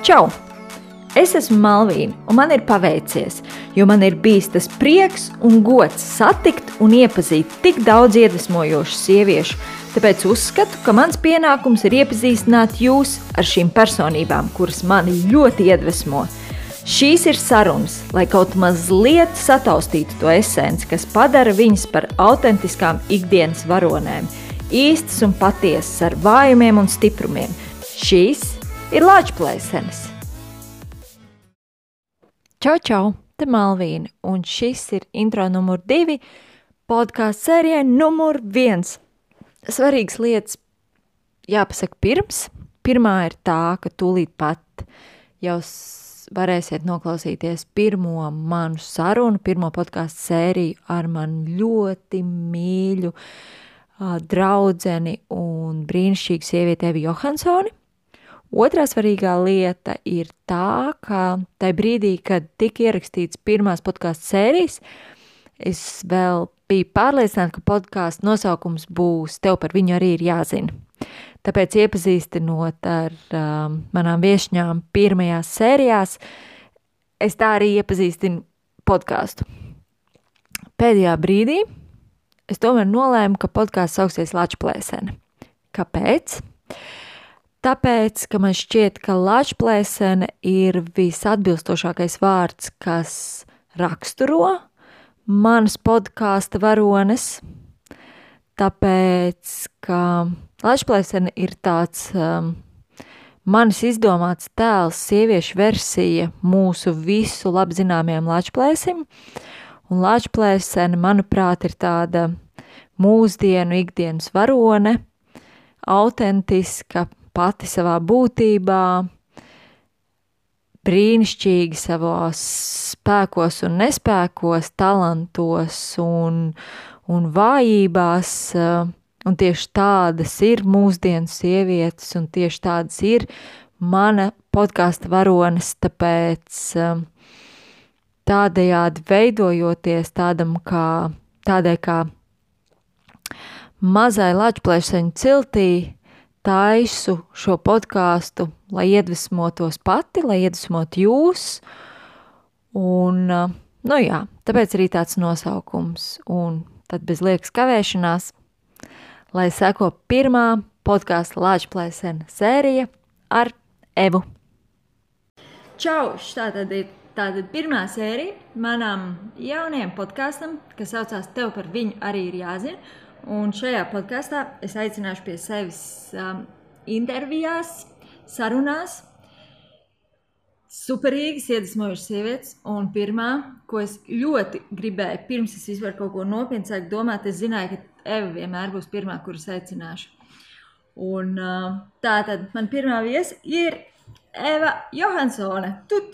Čau! Es esmu Malvīna, un man ir paveicies, jo man ir bijis tas prieks un gods satikt un iepazīt tik daudz iedvesmojošu sieviešu, tāpēc uzskatu, ka mans pienākums ir iepazīstināt jūs ar šīm personībām, kuras mani ļoti iedvesmo. Šīs ir sarunas, lai kaut mazliet sataustītu to esenci, kas padara viņas par autentiskām ikdienas varonēm, īstas un patiesas ar vājumiem un stiprumiem. Šīs ir Lāčplēsenes. Čau, te Malvīna, un šis ir intro numur 2 podkāstu sērijai numur 1. Svarīgas lietas jāpasaka pirms. Pirmā ir tā, ka tūlīt pat jau varēsiet noklausīties pirmo manu sarunu, pirmo podkāstu sēriju ar manu ļoti mīļu draudzeni un brīnišķīgu sievieti Evu Johansoni. Otrā svarīgā lieta ir tā, ka tajā brīdī, kad tika ierakstīts pirmās podkāstu sērijas, es vēl biju pārliecināta, ka podkāstu nosaukums būs Tev par viņu arī ir jāzina. Tāpēc iepazīstinot ar manām viešņām pirmajās sērijās, es tā arī iepazīstinu podkāstu. Pēdējā brīdī es tomēr nolēmu, ka podkāsts sauksies Lāčplēsene. Kāpēc? Tāpēc, ka man šķiet, ka Lāčplēsene ir visatbilstošākais vārds, kas raksturo manas podkāsta varones. Tāpēc, ka Lāčplēsene ir tāds manis izdomāts tēls, sieviešu versija mūsu visu labzināmajam Lāčplēsim. Un Lāčplēsene, manuprāt, ir tāda mūsdienu ikdienas varone, autentiska, pati savā būtībā, brīnišķīgi savos spēkos un nespēkos, talantos un vājībās, un tieši tādas ir mūsdienu sievietes, un tieši tādas ir mana podkāsta varones, tāpēc tādējādi veidojoties tādai kā mazai Lāčplēseņu ciltī, taisu šo podkāstu, lai iedvesmotos pati, lai iedvesmotu jūs. Un, tāpēc arī tāds nosaukums. Un tad bez liekas kavēšanās, lai seko pirmā podkāsta Lāčplēsene sērija ar Evu. Čau! Tātad ir pirmā sērija manam jaunajam podkāstam, kas saucās Tev par viņu arī ir jāzina. Un šajā podkāstā es aicināšu pie sevis intervijās, sarunās superīgas, iedvesmojušas sievietes. Un pirmā, ko es ļoti gribēju, pirms es vispār kaut ko nopietni sāku domāt, es zināju, ka Eva vienmēr būs pirmā, kuras aicināšu. Un tātad man pirmā viesa ir Eva Johansone.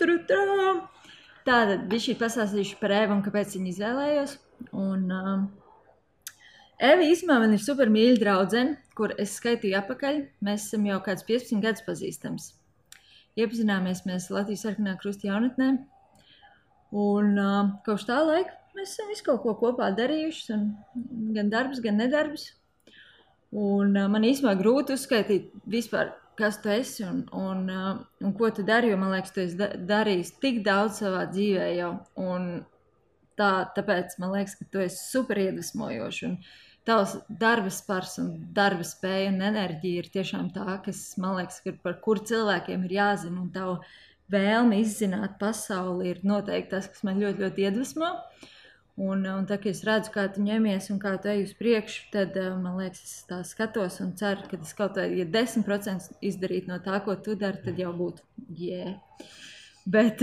Tātad bišķi pastāstīšu par Evu un kāpēc viņu izvēlējos. Un Eva īstenībā man ir super mīļa draudzene, kur es skaitīju apakaļ. Mēs esam jau kāds 15 gadus pazīstams. Iepazināmies mēs Latvijas Sarkanā Krusta jaunatnē. Un kopš tā laika mēs esam visu kaut ko kopā darījušas, un gan darbs, gan nedarbs. Un man īstenībā grūti uzskaitīt vispār, kas tu esi un ko tu dari, jo man liekas, tu esi darījis tik daudz savā dzīvē jau. Un tāpēc man liekas, ka tu esi super iedvesmojoši. Un tavs darba spars un darba spēja un enerģija ir tiešām tā, kas, man liekas, par kuru cilvēkiem ir jāzina. Un tavu vēlmi izzināt pasauli ir noteikti tas, kas man ļoti, ļoti iedvesmo. Un tā, ka es redzu, kā tu ņemies un kā tu ej uz priekšu, tad, man liekas, es tā skatos un ceru, ka es kaut vai, ja 10% izdarītu no tā, ko tu dari, tad jau būtu, Bet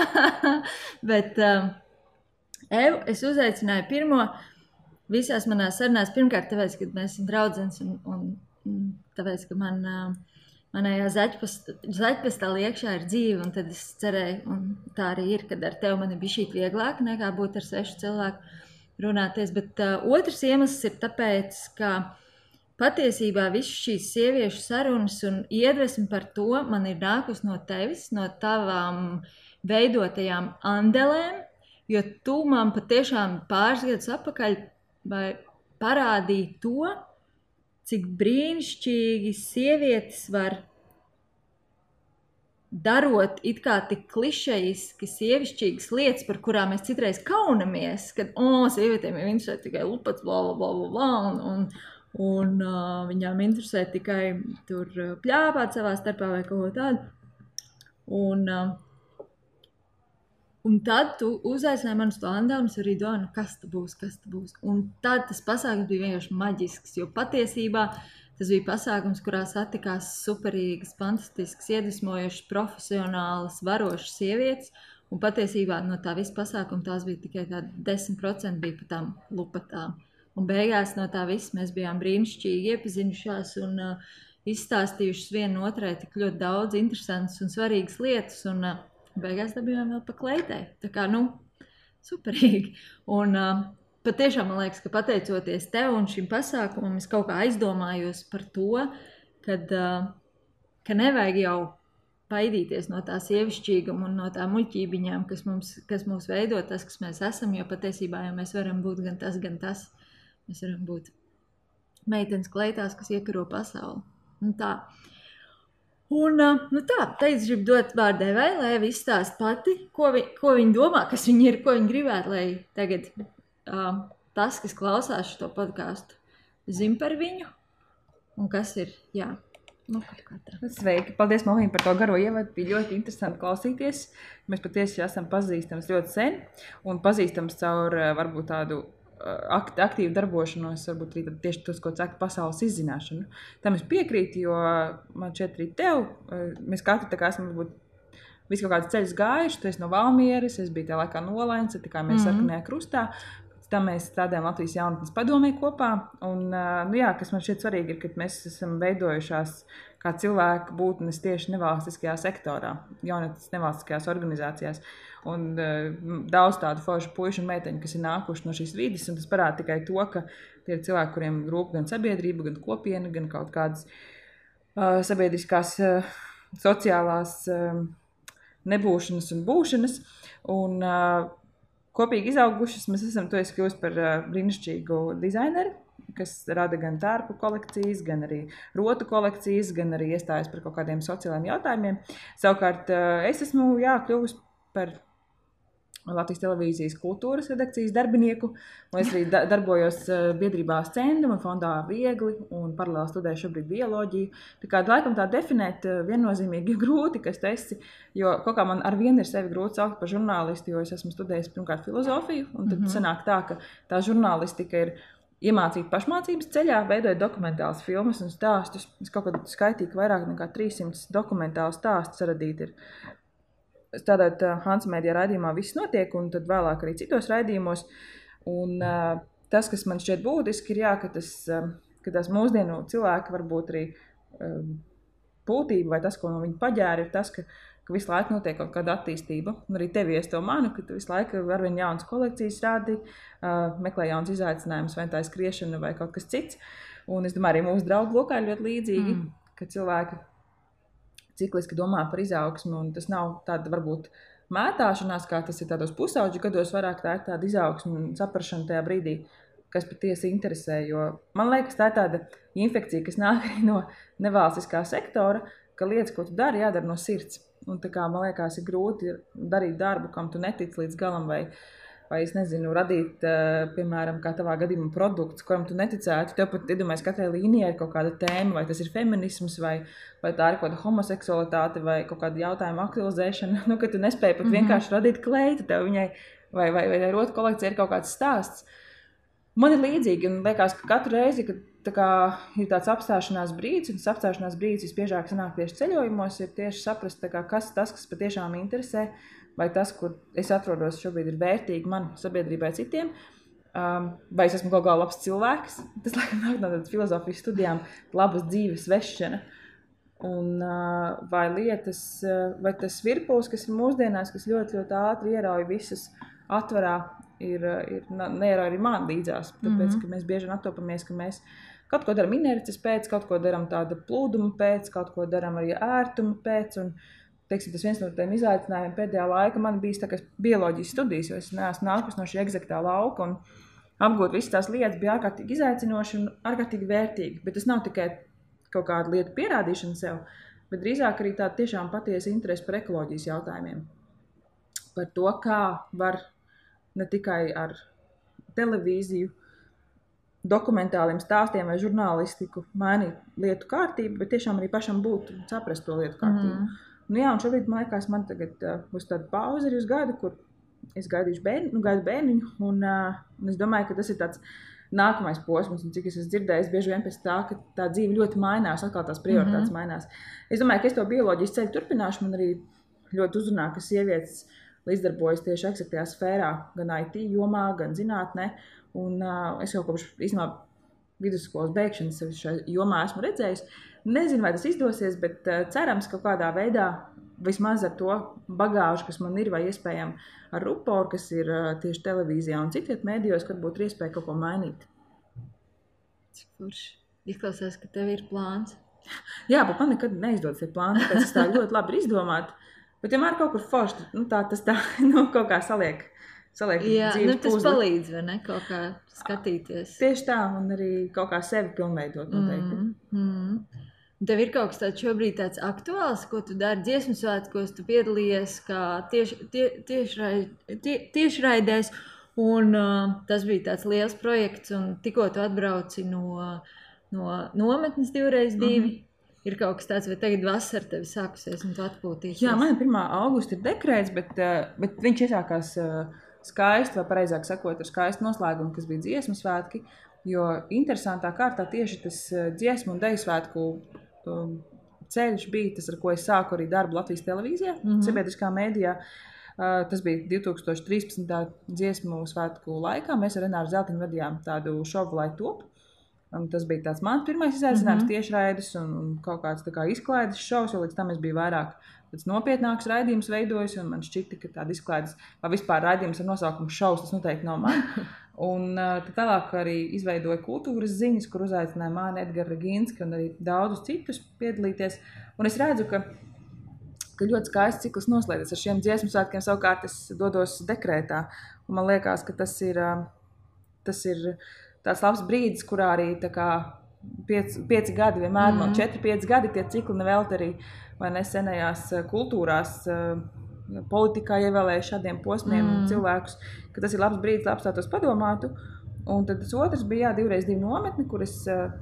Evu es uzaicināju pirmo visās manās sarunās. Pirmkārt, tāpēc, ka mēs esam draudzenes un tāpēc, ka manējā zaķpastā iekšā ir dzīve, un tad es cerēju, un tā arī ir, kad ar tevi man ir bišķīt vieglāk nekā būt ar 6 cilvēku runāties. Bet otrs iemesls ir tāpēc, ka patiesībā visas šīs sieviešu sarunas un iedvesmi par to man ir nākus no tevis, no tavām veidotajām andelēm, jo tu man patiešām pāris gadus atpakaļ parādīja to, cik brīnišķīgi sievietes var darot it kā tik klišejiski sievišķīgas lietas, par kurām mēs citreiz kaunamies, kad, sievietēm jau interesē tikai lupats, bla, bla, bla, bla, un viņām interesē tikai tur pļāpāt savā starpā vai kaut ko tādu. Un tad tu uzaicināji mani uz to Andā, un es arī domāju, kas tas būs. Un tad tas pasākums bija vienkārši maģisks, jo patiesībā tas bija pasākums, kurā satikās superīgas, fantastiskas, iedvesmojošas, profesionālas, varošas sievietes, un patiesībā no tā visa pasākuma tās bija tikai tādi 10% bija pa tām lupatām. Un beigās no tā viss mēs bijām brīnišķīgi iepazinušās un izstāstījušas vienu otrai tik ļoti daudz interesantas un svarīgas lietas, un beigās dabījām vēl pa kleitei. Tā kā, superīgi. Un patiešām man liekas, ka pateicoties tev un šim pasākumam, es kaut kā aizdomājos par to, ka nevajag jau baidīties no tā sievišķīguma un no tā muļķībiņām, kas mūs veido tas, kas mēs esam, jo patiesībā jau mēs varam būt gan tas. Mēs varam būt meitenes kleitās, kas iekaro pasauli. Un tā. Un tā, es gribu dot vārdu Evai, lai Eva izstāst pati, ko viņa domā, kas viņa ir, ko viņa gribētu, lai tagad tas, kas klausās šo podcastu, zina par viņu, un kas ir, Sveiki, paldies Malvīm par to garo ievadu, bija ļoti interesanti klausīties. Mēs patiesi esam pazīstams ļoti sen, un pazīstams caur varbūt tādu aktīvu darbošanos, varbūt arī tieši tos, ko saka pasaules izzināšanu. Tam es piekrītu, jo man šeit arī tev, mēs katru tā kā esam varbūt visu kaut kāds ceļus gājuši, tu esi no Valmieras, es biju tajā laikā Nolēns, tā kā mēs sarkanajā krustā, tam mēs strādājam Latvijas jaunatnes padomē kopā, un kas man šeit svarīgi ir, ka mēs esam veidojušās kā cilvēku būtnes tieši nevalstiskajā sektorā, jaunatnes nevalstiskajās organizācijās. Un daudz tādu foršu puišu un meiteņu, kas ir nākuši no šīs vides, un tas parāda tikai to, ka tie ir cilvēki, kuriem rūp gan sabiedrība, gan kopiena, gan kaut kādas sabiedriskās, sociālās nebūšanas un būšanas. Un kopīgi izaugušas mēs esam, tu esi kļūst par brīnišķīgu dizaineri, kas rada gan tērpu kolekcijas, gan arī rotu kolekcijas, gan arī iestājas par kaut kādiem sociālajiem jautājumiem. Savukārt es esmu kļuvusi par Latvijas televīzijas kultūras redakcijas darbinieku, un es arī darbojos biedrībā Scendum un fondā Viegli, un paralēli studēju šobrīd bioloģiju. Tā kā laikam tā definēt viennozīmīgi grūti, kas tu esi, jo kaut kā man ar vienu ir sevi grūti saukt par žurnālistu, jo es esmu studējis pirmkārt filozofiju, un tad sanāk tā, ka tā žurnālistika ir iemācīta pašmācības ceļā, veidojot dokumentālas filmas un stāstus. Es kaut kad skaitīju, ka vairāk nekā 300 dokumentālu stāstus radīt ir. Strādājot Hansa Mēdijā raidījumā viss notiek, un tad vēlāk arī citos raidījumos. Un tas, kas man šķiet būtiski, ir, ka tās mūsdienu cilvēki varbūt arī būtība vai tas, ko no viņa paģēra, ir tas, ka visu laiku notiek kaut kāda attīstība. Un arī tevi es to manu, ka tu visu laiku arvien jaunas kolekcijas rādi, meklē jaunas izaicinājumus, vai tā ir skriešana vai kaut kas cits. Un es domāju, arī mūsu draugu lokā ir ļoti līdzīgi, ka cilvēki cikliski domā par izaugsmu, un tas nav tāda varbūt mētāšanās, kā tas ir tādos pusauģu gados, vairāk tā ir tāda izaugsme un saprašana tajā brīdī, kas patiesi interesē, jo man liekas, tā ir tāda infekcija, kas nāk arī no nevalstiskā sektora, ka lietas, ko tu dari, jādara no sirds. Un tā kā man liekas, ir grūti darīt darbu, kam tu netici līdz galam, vai es nezinu, radīt, piemēram, kā tavā gadījumā produkts, kuram tu neticētu. Tev pat iedomājies, katrai līnijai ir kaut kāda tēma, vai tas ir feminisms, vai tā ir kaut kāda homoseksualitāte, vai kaut kāda jautājuma aktualizēšana, ka tu nespēji pat vienkārši radīt kleitu tev viņai, vai rotu kolekcija ir kaut kāds stāsts. Man ir līdzīgi, un liekas, ka katru reizi, kad ir tāds apstāšanās brīdis, un tas apstāšanās brīdis visbiežāk sanāk tieši ceļojumos, ir tieši saprast, kas tas, kas patiešām interesē, vai tas, kur es atrodos šobrīd, ir vērtīgi man, sabiedrībai, citiem, vai es esmu kaut kā labs cilvēks. Tas, laikam, nāk no tādas filozofijas studijām, labas dzīves vešana. Un vai lietas, vai tas virpuls, kas ir mūsdienās, kas ļoti, ļoti ātri ierauj visas atvarā, neierauj arī man līdzās. Tāpēc, ka mēs bieži attopamies, ka mēs kaut ko daram inerces pēc, kaut ko daram tāda plūduma pēc, kaut ko daram arī ērtuma pēc, un teiksim, tas viens no tiem izaicinājumiem pēdējā laika man bijis tā kā bioloģijas studijas, jo es neesmu nākus no šī egzaktā lauka, un apgūt visas tās lietas bija ārkārtīgi izaicinoši un ārkārtīgi vērtīgi, bet tas nav tikai kaut kāda lieta pierādīšana sev, bet drīzāk arī tāda tiešām patiesa interese par ekoloģijas jautājumiem. Par to, kā var ne tikai ar televīziju, dokumentāliem stāstiem vai žurnālistiku mainīt lietu kārtību, bet tiešām arī pašam būt un saprast to lietu kārtību. Nu jā, un šobrīd, man liekas, man tagad būs tāda pauze arī uz gadu, kur es gaidu bērniņu, un es domāju, ka tas ir tāds nākamais posms, un cik es esmu dzirdējis, bieži vien pēc tā, ka tā dzīve ļoti mainās, atkal tās prioritātes mainās. Es domāju, ka es to bioloģijas ceļu turpināšu, man arī ļoti uzrunā, ka sievietes līdzdarbojas tieši eksaktajā sfērā, gan IT jomā, gan zinātnē, un es jau kopš īstenībā vidusskolas beigšanas šajā jomā esmu redzējis. Nezinu, vai tas izdosies, bet cerams, ka kādā veidā vismaz ar to bagāžu, kas man ir, vai iespējami ar ruporu, kas ir tieši televīzijā un citviet mēdījos, kad būtu iespēja kaut ko mainīt. Cik forši. Izklausās, ka tev ir plāns. Jā, bet man nekad neizdodas tie plāni, tāpēc es tā ļoti labi izdomāt. Bet vienmēr kaut kur forši, tas tā kaut kā saliek Jā, dzīves tas puzli. palīdz, vai ne, kaut kā skatīties. Tieši tā, un arī kaut kā sevi pilnveidot noteikti. Tev ir kaut kas tāds šobrīd tāds aktuāls, ko tu dari dziesmu svētkos, tu piedalījies kā tiešraidēs, un tas bija tāds liels projekts, un tikko tu atbrauci no nometnes 2x2. Ir kaut kas tāds, vai tagad vasara tevi sākusies, un tu atpūtīsies? Jā, man 1. augusta ir dekrēts, bet viņš iesākās skaisti, vai pareizāk sakot, ar skaistu noslēgumu, kas bija dziesmu svētki, jo interesantā kārtā tieši tas dziesmu un deju svētku ceļš bija tas, ar ko es sāku arī darbu Latvijas televīzijā, sabiedriskā mēdījā. Tas bija 2013. dziesmu svētku laikā. Mēs ar Renāru Zeltiņu vadījām tādu šovu Lai top. Un tas bija tāds mans pirmais izaicinājums tiešraidis un kaut kāds tā kā izklaides šovs, jo līdz tam es biju vairāk tāds nopietnāks raidījums veidojis, un man šķita, ka tāda izklaides vai vispār raidījums ar nosaukumu šovs, tas noteikti nav man. Un tad tālāk arī izveidoju kultūras ziņas, kur uzaicināja mani Edgara Reginski un arī daudzus citus piedalīties. Un es redzu, ka ļoti skaists cikls noslēdzies ar šiem dziesmu svētkiem, savukārt es dodos dekrētā. Un man liekas, ka tas ir tāds labs brīdis, kurā arī tā kā 5 gadi vienmēr, 4-5 gadi tie cikli nevēlt arī vai nesenajās kultūrās, politikā ievēlēja šādiem posmiem cilvēkus, ka tas ir labs brīdis, lai apstātos padomātu. Un tad tas otrs bija 2x2 nometni, kur es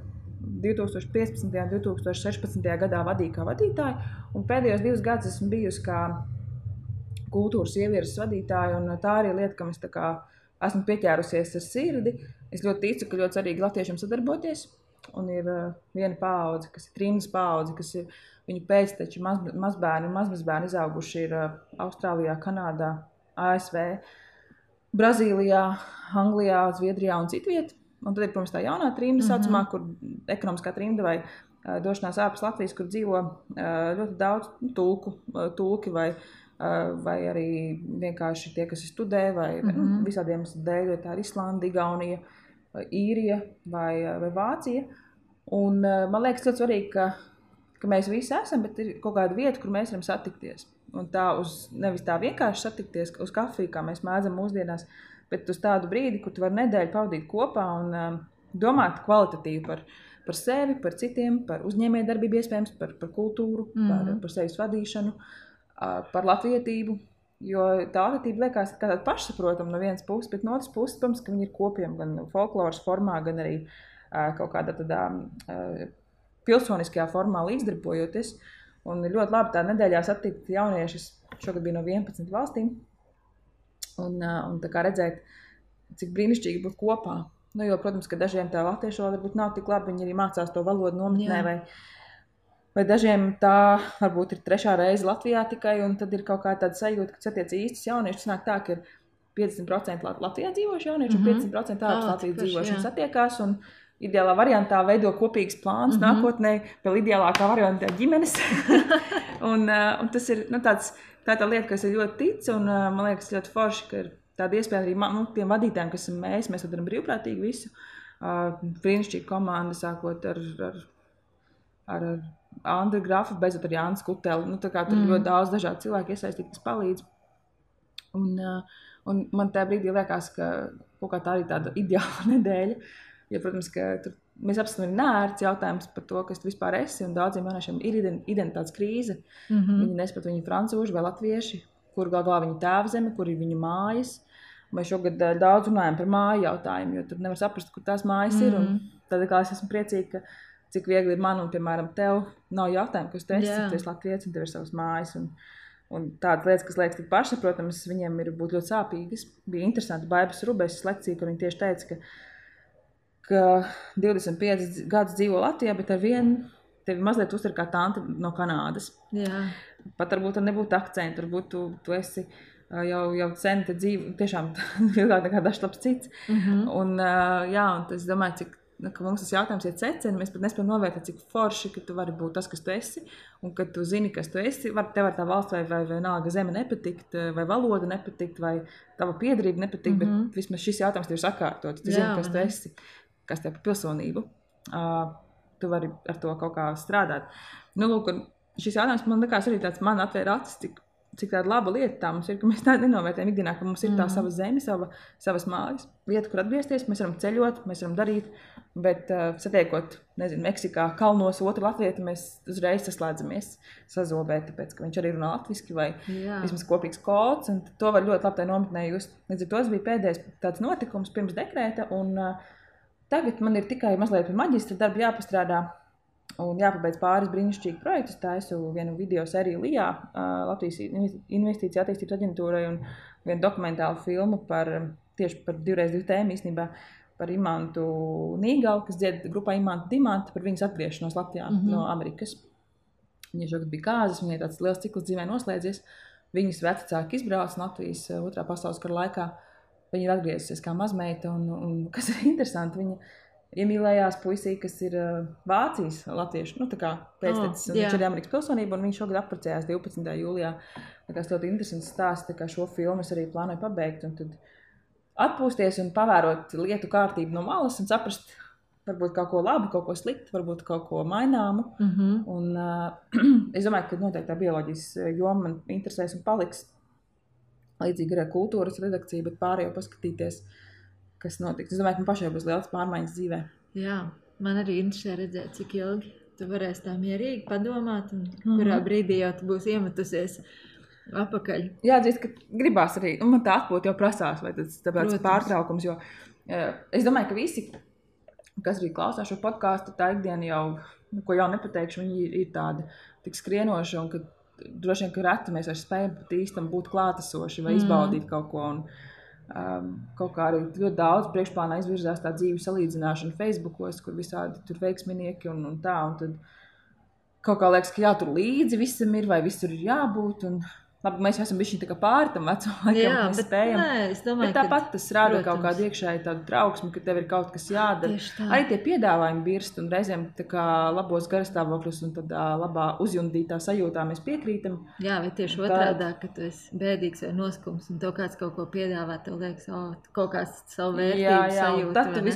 2015. un 2016. gadā vadīju kā vadītāju, un pēdējos 2 gadus esmu bijusi kā kultūras ievirzes vadītāja, un tā arī lieta, kam es tā kā esmu pieķērusies ar sirdi. Es ļoti ticu, ka ļoti svarīgi latviešiem sadarboties, un ir viena paudze, kas ir Trīnas paudze, kas ir viņu pēcteči mazbērni un mazmazbērni izauguši ir Austrālijā, Kanādā, ASV, Brazīlijā, Anglijā, Zviedrijā un citviet. Un tad ir, protams, tā jaunā trimda saucamā, kur ekonomiskā trimda vai došanās ārpus Latvijas, kur dzīvo ļoti daudz tulki vai arī vienkārši tie, kas studē, vai visādiem dēļ, tā ir Islanda, Igaunija, Īrija vai Vācija. Un man liekas ļoti svarīgi, ka mēs visi esam, bet ir kaut kāda vieta, kur mēs varam satikties. Un tā nevis tā vienkārši satikties uz kafiju, kā mēs mēdzam mūsdienās, bet uz tādu brīdi, kur tu vari nedēļu pavadīt kopā un domāt kvalitatīvi par sevi, par citiem, par uzņēmējdarbību iespējams, par kultūru, par sevis vadīšanu, par latvietību. Jo tā latviedība liekas kā tāda pašsaprotama no vienas puses, bet no otras puses, protams, ka viņi ir kopiem gan folkloras formā, gan arī kaut kādā tādā pilsoniskajā formā līdzdarbojoties. Un ir ļoti labi tā nedēļā satikt jauniešus, šogad bija no 11 valstīm, un tā kā redzēt, cik brīnišķīgi būt kopā. Nu, jo, protams, ka dažiem tā latviešu valoda varbūt nav tik labi, viņi arī mācās to valodu nometnē, vai dažiem tā varbūt ir 3. reize Latvijā tikai, un tad ir kaut kā tāda sajūta, ka satiec īstus jauniešus, sanāk tā, ka ir 50% Latvijā dzīvoši jaunieši un 50% ārpus Latvijas dzīvoši satiekās, un ideālā variantā veido kopīgas plānus nākotnē, vēl ideālākā variantā ģimenes. un tas ir tā lieta, kas ir ļoti tic, un man liekas ļoti forši, ka ir tāda iespēja arī tiem vadītājiem, kas esam mēs to daram brīvprātīgi visu. Brīnišķīga komanda, sākot ar Andru Grafu, beidzot ar Jānis Kuteli. Tā kā tur ļoti daudz dažādu cilvēku iesaistīt, kas palīdz. Un man tajā brīdī liekas, ka kaut kā tā arī tāda ideāla nedēļa. Jo, protams, ka mēs apstāmies nērts jautājums par to, kas tu vispār esi, un daudziem jauniešiem ir identitātes krīze. Viņi nesprat, viņi francūži vai latvieši, kur galvā viņa tēvzeme, kur ir viņu mājas. Mēs šogad daudz runājam par māju jautājumu, jo tur nevar saprast, kur tās mājas ir. Un tad kā es esmu priecīga, ka cik viegli ir man un, piemēram, tev nav jautājumu, kas tu esi, cik tu esi latvietis un tev ir savas mājas. Un tādas lietas, kas liekas tik pašsaprotams, viņiem ir būt ļoti sāpīgas. Bija interesanti Baibas Rubēsas lekcija, kur viņa tieši teica, ka 25 gadus dzīvo Latvijā, bet ar vienu tevi mazliet uztver kā tanti no Kanādas. Jā. Pat varbūt tur nebūtu akcentu, varbūt tu esi jau sen te dzīvo, tiešām ilgāk nekā dažs labs cits. Un es domāju, ka mums tas jautājums ir seceni, mēs pat nespējam novērtēt, cik forši, ka tu vari būt tas, kas tu esi, un ka tu zini, kas tu esi. Tev var tā valsts vai nāga zeme nepatikt, vai valoda nepatikt, vai tava piederība nepatikt, bet vismaz šis jautājums tev ir sakārtots. Tu zini, kas tu esi, kas tev par pilsonību. Tu vari ar to kaut kā strādāt. Nu, lūk, šis jautājums man likās arī tāds, man atvēra acis, cik tāda laba lieta tā mums ir, ka mēs tā nenovērtējam ikdienā, ka mums ir tā sava zeme, savas mājas, vieta, kur atgriezties, mēs varam ceļot, mēs varam darīt, bet satiekot, Meksikā kalnos otru latvieti, mēs uzreiz saslēdzamies sazobēt, tāpēc, ka viņš arī runā latviski vai vismaz kopīgs kods, un to var ļoti labi tai nometnē just. Līdz ar to bija pēdējais tāds notikums pirms dekrēta, un tagad man ir tikai mazliet par maģistra darbu jāpastrādā, un jāpabeidz pāris brīnišķīgi projektus. Taisu vienu video sēriju Lijā, Latvijas investīcija attīstības aģentūrai, un vienu dokumentālu filmu tieši par 2x2 tēmu īstenībā par Imantu Nīgalu, kas dzied grupā Imanta Dimanta par viņas atgriešanos Latvijā no Amerikas. Viņa šogad bija kāzas, viņai tāds liels cikls dzīvē noslēdzies. Viņas vecāki izbrauca Latvijas otrā pasaules kara laikā. Viņa ir atgriezusies kā mazmeita, un kas ir interesanti, viņa iemīlējās puisī, kas ir Vācijas latviešu, tā kā pēctecis, un viņš ir Amerikas pilsonība, un viņš šogad apprecējās 12. jūlijā. Tā kā ļoti interesants stāsts, tā kā šo filmu es arī plānoju pabeigt, un tad atpūsties un pavērot lietu kārtību no malas un saprast, varbūt kaut ko labu, kaut ko sliktu, varbūt kaut ko maināmu. Un es domāju, ka noteikti tā bioloģijas joma man interesēs un paliks. Līdzīgi arī kultūras redakcija, bet pārējo paskatīties, kas notiks. Es domāju, ka man pašai būs liels pārmaiņas dzīvē. Jā, man arī interesē redzēt, cik ilgi tu varēsi tā mierīgi padomāt, un kurā brīdī jau tu būsi iemetusies apakaļ. Jā, dzīst, ka gribās arī, un man tā atpūt jau prasās, vai tāpēc pārtraukums, jo es domāju, ka visi, kas arī klausās šo podcastu, tā ikdiena jau, ko jau nepateikšu, viņi ir tādi tik skrienoši, un ka droši vien, ka reti mēs vairs spējam pat īstam būt klātesoši vai izbaudīt kaut ko, un kaut kā arī ļoti daudz priekšplānā izvirzās tā dzīvi salīdzināšana Facebookos, kur visādi tur veiksminieki un tā, un tad kaut kā liekas, ka jātur līdzi visam ir, vai visur ir jābūt, un labi, mēs esam bišķiņ tā kā pāri tam vecumam, mēs spējam. Es domāju, bet tāpat tas rāda kaut kādu iekšēju tādu trauksmi, ka tev ir kaut kas jādara. Arī tie piedāvājumi birst un reizēm tā kā labos garastāvokļus un tādā labā uzjundītā sajūtā mēs piekrītam. Jā, vai tieši otrādā, ka tu esi bēdīgs vai noskums un tev kāds kaut ko piedāvā, tev liekas, kaut kāds savu vērtību sajūtu. Tad tu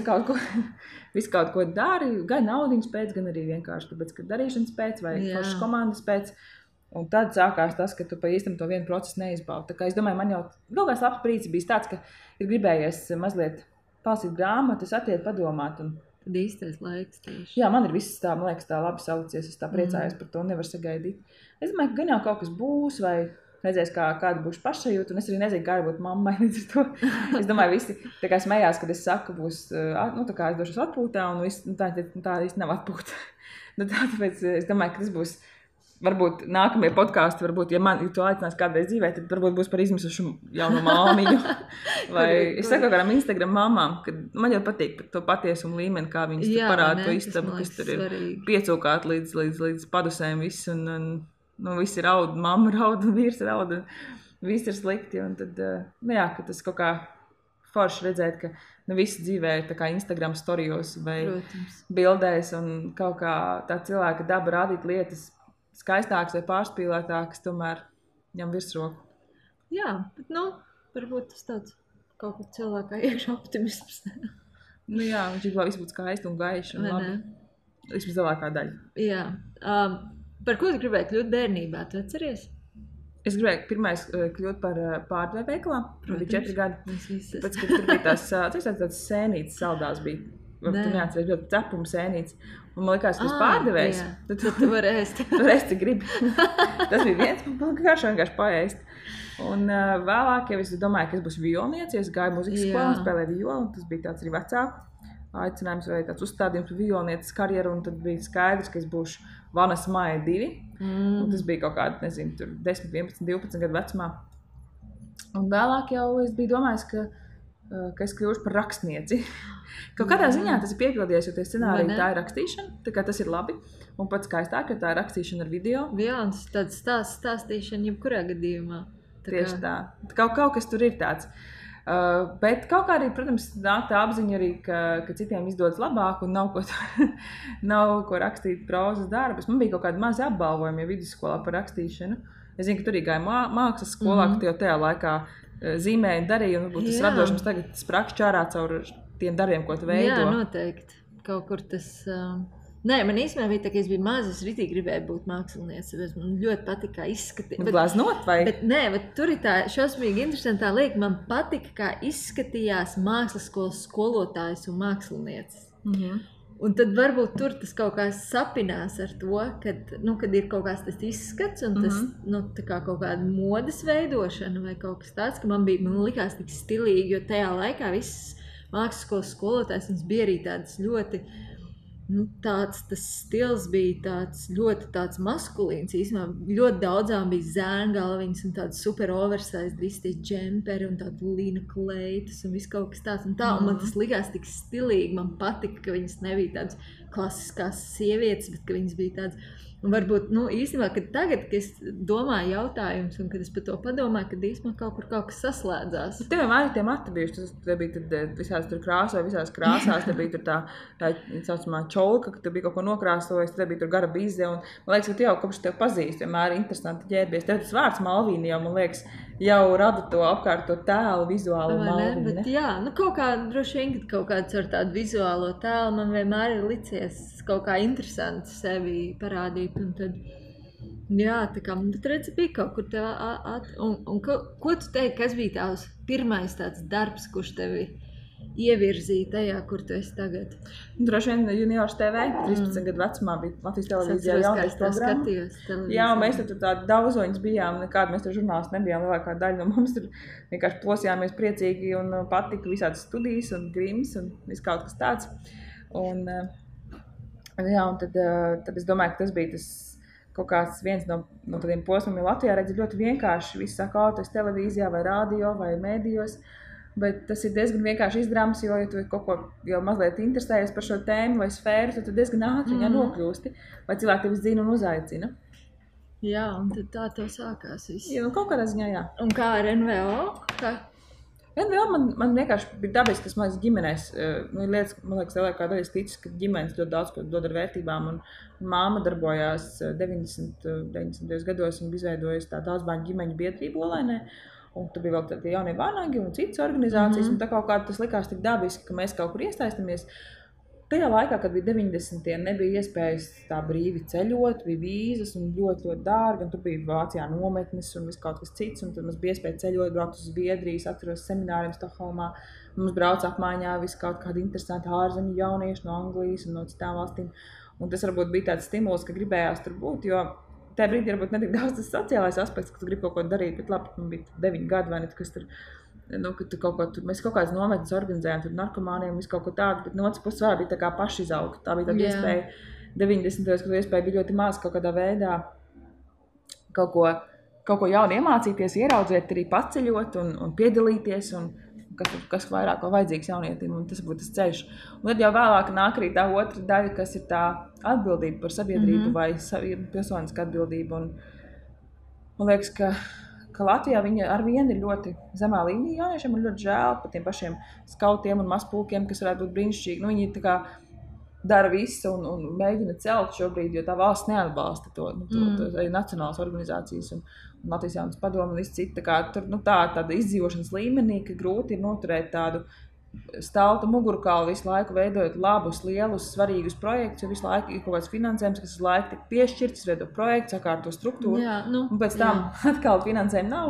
visu kaut ko dari, gan naudiņas pēc, gan arī vienkārši tāpēc, ka darīšanas pēc vai foršas komandas pēc. Un tad sākās tas, ka tu pa īstam to vienu procesu neizbaudi. Tā kā es domāju, man jau kaut kāds labs brīdis bijis tāds, ka ir gribējies mazliet palasīt grāmatas, attiet padomāt. Tad īstais laiks tieši. Jā, man ir viss tā, man liekas, tā labi saucies, es tā priecājos par to, nevar sagaidīt. Es domāju, ka gan jau kaut kas būs, vai redzēs, kāda būs pašsajūta, un es arī nezinu, kā būt mammai līdz ar to. Es domāju, visi tā kā smējās, kad es saku, būs, tā kā es došos atpūtā, un tā īsti nav atpūta. Tāpēc es domāju, ka tas būs. Varbūt nākamie podkāsti, ja man to aicinās kādreiz dzīvē, tad varbūt būs par izmisušu jaunu māmiņu. Vai es saku kādām Instagram mamām, ka man jau patīk par to patiesumu līmeni, kā viņas tur parāda to istabu, kas tur ir piecūkāt līdz padusēm viss, un visi raud, mamma raud, un vīrs raud, un viss ir slikti. Un tad, ka tas kaut kā forši redzēt, ka visi dzīvē ir tā kā Instagram storijos vai bildēs, un kaut kā tā cilvēka daba rādīt lietas, skaistāks vai pārspīlētāks, tomēr ņem virsroku. Jā, bet varbūt tas tāds kaut kur cilvēkā iekšā optimisms. Jā, viņš ir, lai viss būtu skaisti un gaiši un labi. Vismaz lielākā daļa. Jā. Par ko tu gribēji kļūt bērnībā, tu atceries? Es gribēju pirmais kļūt par pārdevēju veikalā. Man bija 4 gadi. Pēc, kad tur bija tās sēnītes saldās bija. tu neatceries, bet cepumu sēnītes. Un man likās, ka tas pārdevējs. Tad tu vari ēst. Tu vari ēst, cik gribi. Tas bija viens, man vienkārši paēst. Un vēlāk, ja es domāju, ka es būšu violniece, es gāju muzikas skolā un spēlēju violu, un tas bija tāds arī vecāku aicinājums vai tāds uzstādījums par violnieces karjeru, un tad bija skaidrs, ka es būšu Vanessa Maija 2. Un tas bija kaut kāda, nezinu, tur 10, 11, 12 gadu vecumā. Un vēlāk jau es biju domājis, ka es kļūšu par rakstnieci. Kaut kādā ziņā tas ir piepildījies, jo tie scenāriji tā ir rakstīšana, tā kā tas ir labi. Un pats skaistāk, jo tā ir rakstīšana ar video. Jā, un tas tāds stāstīšana jebkurā gadījumā. Tieši tā. Kaut kas tur ir tāds. Bet kaut kā arī, protams, nāk tā apziņa arī, ka citiem izdodas labāk un nav ko rakstīt prozas darbus. Man bija kaut kādi mazi apbalvojumi vidusskolā par rakstīšanu. Es zinu, ka tur gāja mākslas skolā, ka jau tajā laikā zīmēja un darīja, un varbūt tas radošums tagad spraks čārā caur tiem darbiem, ko tu veido. Jā, noteikti. Kaut kur tas... Nē, man īstenībā bija tā, ka es biju maza, es ritīgi gribēju būt māksliniece, bet man ļoti patika, kā izskatījās. Glaznot vai? Bet nē, bet tur ir tā šausmīgi interesantā lieta, man patika, kā izskatījās mākslas skolas skolotājs un mākslinieces. Un tad varbūt tur tas kaut kā sapinās ar to, kad ir kaut kāds tas izskats un tas, tā kā kaut kāda modes veidošana vai kaut kas tāds, ka man likās tik stilīgi, jo tajā laikā viss mākslas skolas skolotājs mums bija arī tādas ļoti... tas stils bija tāds ļoti maskulīns. Īstenībā ļoti daudzām bija zēngalviņas un tādas super oversize, visi tie džemperi un tāda līna kleitas un viss kaut kas tāds. Un man tas likās tik stilīgi. Man patika, ka viņas nebija tādas klasiskās sievietes, bet ka viņas bija tādas. Un varbūt, īstenībā, kad tagad, kad es domāju jautājumus un kad es par to padomāju, kad īstenībā kaut kas saslēdzās. Tev vienmēr ir tie mati bijuši, te bija tad visās tur krāsā, visās krāsās, te bija tur tā saucamā čolka, ka tu bija kaut ko nokrāsojis, te bija tur gara bize, un man liekas, ka tu jau kopš tev pazīst, vienmēr ir interesanti ģērbies. Tev tas vārds Malvīna jau, man liekas, jau rada to apkārt to tēlu, vizuālo Malvīna. Bet jā, kaut kā, droši vien, kaut kāds ar tādu vizuālo tēlu man vienmēr ir licies kaut kā interesanti sevi parādīt, un tad, jā, tā kā, bet redzi, bija kaut kur tev, un ko tu teiksi, kas bija tavs pirmais tāds darbs, kurš tevi ievirzīja tajā, kur tu esi tagad? Droši vien Juniors TV, 13 gadu vecumā bija Latvijas televīzijā jaunības programma. Jā, un mēs tur tādi daudzoņas bijām, nekādi mēs tur žurnālisti nebijām, lielākā daļa no mums tur vienkārši plosījāmies priecīgi un patika visādas studijas un grims un viss kaut kas tāds. Un tad es domāju, ka tas bija tas kaut kāds viens no tādiem posmiem, jo Latvijā redzi ļoti vienkārši, viss saka, tas televīzijā vai rādio vai mēdījos, bet tas ir diezgan vienkārši izdarāms, jo, ja tu kaut ko jau mazliet interesējies par šo tēmu vai sfēru, tad tu diezgan ātri viņā nokļūsti, vai cilvēki tevi zina un uzaicina. Jā, un tad tā tev sākās viss. Jā, kaut kādā ziņā, jā. Un kā ar NVO? NVO man vienkārši bija dabiski, kas man ģimenēs, lietas, man liekas, lielākā daļa es ticu, ka ģimenes ļoti daudz ko dod ar vērtībām, un māma darbojās 90. gados un izveidojas tā daudzbērnu ģimeņu biedrību Olainē, un tur bija vēl tādi jaunie vānagi un citas organizācijas, un tā kaut kā tas likās tik dabiski, ka mēs kaut kur iesaistamies. Tajā laikā, kad bija 90. nebija iespējas tā brīvi ceļot, bija vīzas un ļoti, ļoti dārgi, un tur bija Vācijā nometnes un viss kaut kas cits, un tad mums bija iespēja ceļot, braukt uz Zviedrijas, atceros semināriem Stokholmā, mums brauca apmaiņā visi kaut kādi interesanti ārzemju jaunieši no Anglijas un no citām valstīm, un tas varbūt bija tāds stimuls, ka gribējās tur būt, jo tajā brīdī varbūt netik daudz tas sociālais aspekts, ka tu gribi kaut ko darīt, bet labi, man bija 9 gadi vai ne, kas tur, ka mēs kaut kādas nometnes organizējām, tur narkomāniem, visu kaut ko tādu, bet no otras puses vēl bija tā kā pašizaugt. Tā bija tāda iespēja 90. kad tu iespēja bija ļoti maz kaut kādā veidā kaut ko jaunu iemācīties, ieraudzēt, arī paceļot un piedalīties, un kas vairāk vēl vajadzīgs jaunietim, un tas būtu tas ceļš. Un tad jau vēlāk nāk arī tā otra daļa, kas ir tā atbildība par sabiedrību vai pilsoniska atbildība. Un man liekas, ka Latvijā viņa ar vienu ir ļoti zemā līmenī jauniešiem un ļoti žēl par tiem pašiem skautiem un mazpulkiem, kas varētu būt brīnišķīgi. Viņi tā kā dara visu un mēģina celt šobrīd, jo tā valsts neatbalsta to arī nacionālas organizācijas un Latvijas jaunas padomu un viss citi. Tā kā tur tāda izdzīvošanas līmenī, ka grūti ir noturēt tādu staltu mugurkaulu visu laiku veidojot labus, lielus, svarīgus projektus, jo visu laiku ir kaut kāds finansējums, kas visu laiku tiek piešķirts, veido projekts, sakārto struktūru, un pēc tam atkal finansējuma nav.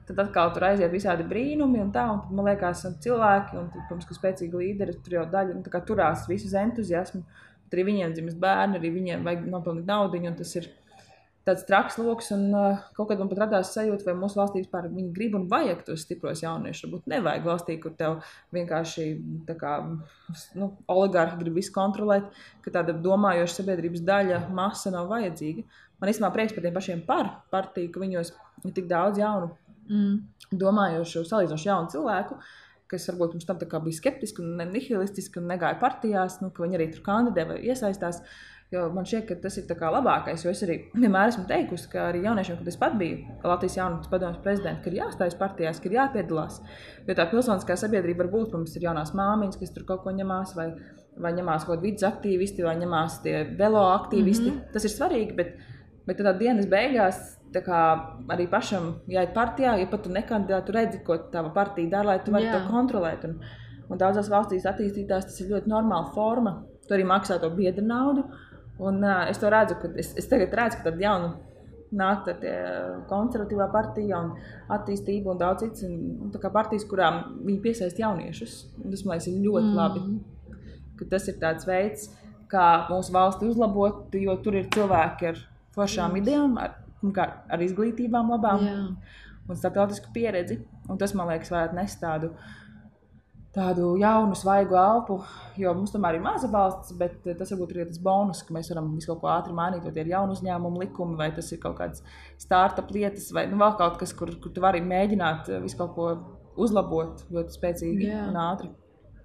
tad atkal tur aiziet visādi brīnumi un tā, un tad, man liekas, cilvēki, un tad, protams, ka spēcīgi līderi, tur jau daļa, tā kā turās visus entuziasmu, tad arī viņiem dzimst bērni, arī viņiem vajag nopelnīt naudiņu, un tas ir tāds traks loks, un kaut kad man pat radās sajūta, vai mūsu valstī vispār viņi grib un vajag tos stipros jauniešus. Varbūt nevajag valstī, kur tev vienkārši tā kā, oligarhi grib visu kontrolēt, ka tāda domājoša sabiedrības daļa, masa nav vajadzīga. Man īstenībā prieks par tiem pašiem partiju, ka viņos ir tik daudz jaunu, domājošu, salīdzinoši jaunu cilvēku, kas varbūt mums tam tā kā bija skeptiski un nihilistiski un negāja partijās, ka viņi arī tur kandidē vai iesaistās. Jo man šķiet, ka tas ir tā kā labākais, jo es arī vienmēr esmu teikusi, ka arī jauniešiem, kad es pat biju Latvijas Jaunatnes padomes prezidenta, ka ir jāstājas partijās, ka ir jāpiedalās. Jo tā pilsoniskā sabiedrība var būt, mums ir jaunās māmiņas, kas tur kaut ko ņemās, vai ņemās kaut vidas aktīvisti, vai ņemās tie velo aktīvisti. Tas ir svarīgi, bet tādā dienas beigās tā kā arī pašam jāiet partijā, ja pat tu nekandidē, tu redzi, ko tava partija dara, lai tu vari to kontrolēt. Un daudzās valstīs attīstītās tas ir ļoti normāla forma. Tu arī maksā to biedra naudu. Un es to redzu, ka es tagad redzu, ka tad jaunu nāk tie konservatīvā partija un attīstība un daudz cits. Un tā kā partijas, kurām viņi piesaist jauniešus. Un tas, man liekas, ir ļoti labi. Ka tas ir tāds veids, kā mūsu valsti uzlabot, jo tur ir cilvēki ar foršām idejām, ar izglītībām labām un starptautisku pieredzi. Un tas, man liekas, varētu nest tādu jaunu, svaigu elpu, jo mums tomēr ir maza valsts, bet tas varbūt ir tas bonus, ka mēs varam visu kaut ko ātri mainīt, vai tie ir jaunu uzņēmumu likumi, vai tas ir kaut kāds startup lietas, vai vēl kaut kas, kur tu vari mēģināt visu kaut ko uzlabot ļoti spēcīgi un ātri.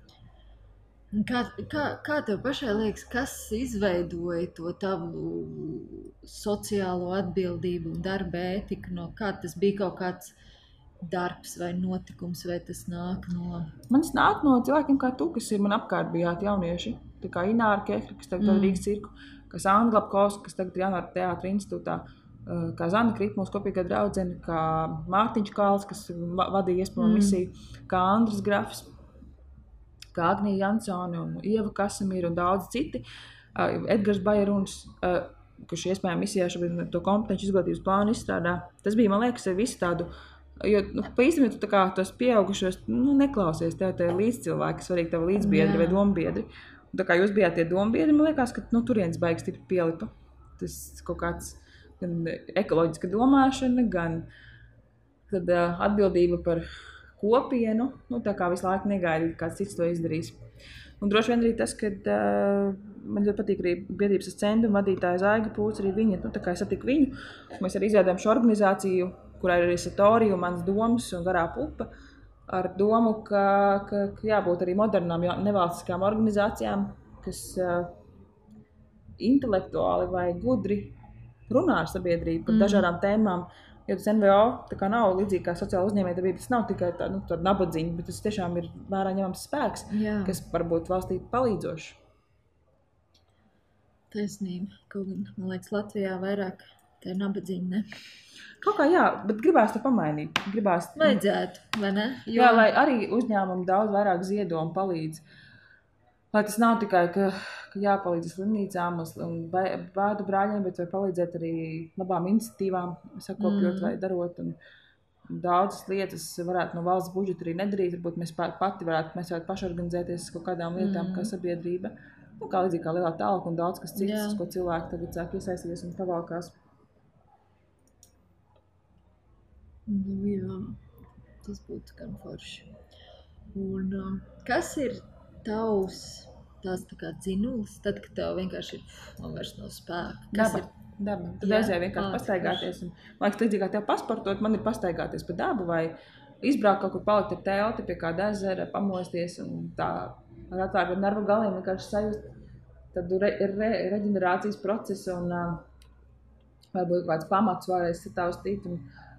Kā tev pašai liekas, kas izveidoja to tavu sociālo atbildību un darba ētiku, no kā tas bija kaut kāds darbs vai notikums, vai tas nāk no? Man tas nāk no cilvēkiem kā tu, kas ir man apkārt bijāt jaunieši. Tā kā Ināra Kehra, kas tagad ir Rīgas cirku, kā Sandra Glapkovska, kas tagad ir Jaunāra teātra institūtā, kā Zana Krip, mūsu kopīgā draudzene, kā Mārtiņš Kāls, kas vadīja iespējamo misiju, kā Andris Grafs, kā Agnija Jansone un Ieva Kasamīra un daudz citi, Edgars Bajeruns, kurš iespējamā misijā šobrīd to kompetenci izglītības plānu izstrādā. Tas bija, man liekas, ar visu tādu. Jo, pa īstenībā tu tā kā tos pieaugušos neklausies, tev ir līdzcilvēki, svarīgi tev līdzbiedri vai dombiedri. Un tā kā jūs bijāt tie dombiedri, man liekas, ka turienes baigs stipri pielipa. Tas kaut kāds gan ekoloģiska domāšana, gan tad, atbildība par kopienu, tā kā visu laiku negaidīt, kāds cits to izdarīs. Un droši vien arī tas, ka man ļoti patīk arī biedrības centuma vadītāja Zaiga Pūts, arī viņa, tā kā es satiku viņu, mēs arī izveidojam šo organizāciju, kurā ir arī Satorija un Mans domas un Garā pupa, ar domu, ka jābūt arī modernām nevalstiskām organizācijām, kas intelektuāli vai gudri runā ar sabiedrību par dažādām tēmām. Jo tas NVO tā kā nav līdzīgi kā sociāla uzņēmējdarbība, tas nav tikai tāda nabadzīņa, bet tas tiešām ir vērā ņemams spēks, kas varbūt valstī palīdzoši. Taisnība. Kaut gan, man liekas, Latvijā vairāk tā ir nabadzīņa, ne? Kaut kā jā, bet gribās to pamainīt. Vajadzētu, vai ne? Jā, lai arī uzņēmumi daudz vairāk ziedo un palīdz. Lai tas nav tikai, ka jāpalīdz slimnīcām un bēdu brāļiem, bet vai palīdzēt arī labām iniciatīvām, sakopjot vai darot. Un daudzas lietas varētu no valsts budžeta arī nedarīt. Varbūt mēs varētu pašorganizēties kaut kādām lietām kā sabiedrība. Kā līdzīgi kā Lielā tālaka un daudz kas cits, ko cilvēki tagad sāk iesaistīties un pavalkās. Jā, tas būtu gan forši. Un kas ir tavs tās tā kā dzinulis, tad, kad tev vienkārši ir, man vairs nav spēka? Daba. Tad aizēja vienkārši pastaigāties. Un, man liekas, līdzīgi kā tev pasportot, man ir pastaigāties pa dabu vai izbraukt kaut kur palikt ar telti pie kāda ezera, pamosties un tā ar atvērtiem nervu galiem vienkārši sajust tādu reģenerācijas procesu un varbūt kāds pamats varēs sataustīt.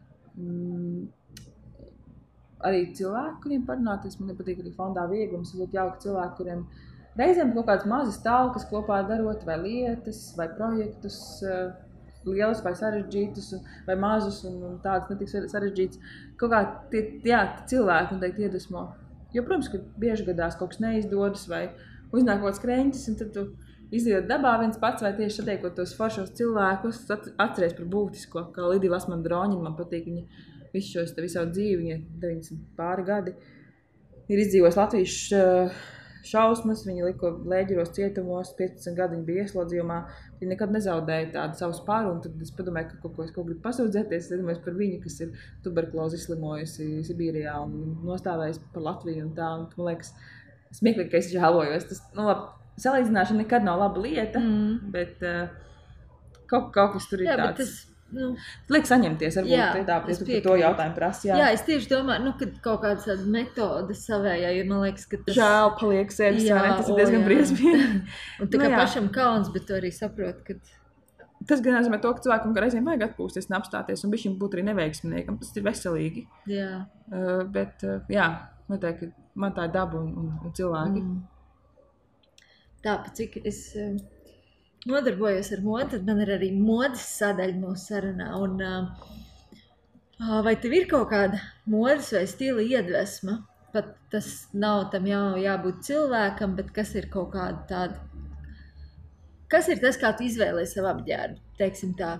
Arī cilvēki, kuriem parunāties, man patīk arī fondā Vieglums, ļoti jauki cilvēki, kuriem reizēm kaut kādas mazas talkas kopā darot, vai lietas, vai projektus, lielus vai sarežģītus, vai mazus un tādas netik sarežģītas. Kaut kā tie cilvēki, un teikt, iedvesmo. Jo, protams, ka bieži gadās kaut kas neizdodas, vai uznāk kaut kāds kreņķis, un tad tu izjūt dabā viens pats, vai tieši satiekot tos foršos cilvēkus, atceries par būtisko, kā Lidija Lasmana Droņina, man patīk, viņa visu savu dzīvi, viņa 90 pāri gadi, ir izdzīvojis Latvijas šausmas, viņi liko lēģeros cietumos, 15 gadi viņi bija ieslodzījumā, viņi nekad nezaudēja tādu savu spāru, un tad es padomāju, ka kaut ko es gribu pasūdzēties, es domāju par viņu, kas ir tuberkulozi izslimojusi Sibīrijā un nostāvējis par Latviju un tā, un man liekas, smieklīgi, ka es žēlojos. Tas, labi, salīdzināšana nekad nav laba lieta, bet kaut kas tur ir tāds. Liek saņemties, varbūt tāpēc par to jautājumu prasa. Jā, es tieši domāju, ka kaut kāda tāda metode savējā, jo man liekas, ka tas... Žēl paliek sevis, tas ir diezgan briesmīgi. Un tā kā pašam kauns, bet tu arī saproti, ka... Tas gan nozīmē to, ka cilvēkam reizēm vajag atpūsties un apstāties, un bišķiņ būt arī neveiksminiekam. Tas ir veselīgi. Jā. Bet, noteikti, man tā ir daba un cilvēki. Tā, pa cik es... nodarbojos ar modi, tad man ir arī modes sadaļa mūsu sarunā. Un, vai tev ir kaut kāda modes vai stila iedvesma? Pat tas nav tam jābūt cilvēkam, bet kas ir kaut kāda tāda... Kas ir tas, kā tu izvēlēji savu apģērbu, teiksim tā?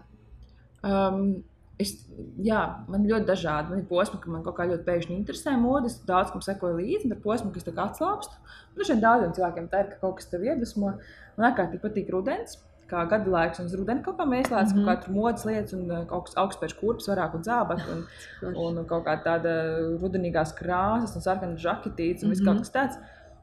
Man ļoti dažādi. Man ir posmi, ka man kaut kā ļoti pēkšņi interesē modes, daudz, kam sekoja līdzi, un ir posmi, kas tā kā atslāpstu. Šeit daudziem cilvēkiem tā ir, ka kaut kas tev iedvesmo. Man ārkārtīgi patīk rudens, kā gada laiks, un uz rudeni kaut kā mēslēts, kaut kā tur modes lietas, un kaut kas augstspēļš kurpes, varāk un dzābak, un kaut kā tāda rudenīgās krāsas, un sarkana žaketītes, un viss kaut kas tāds.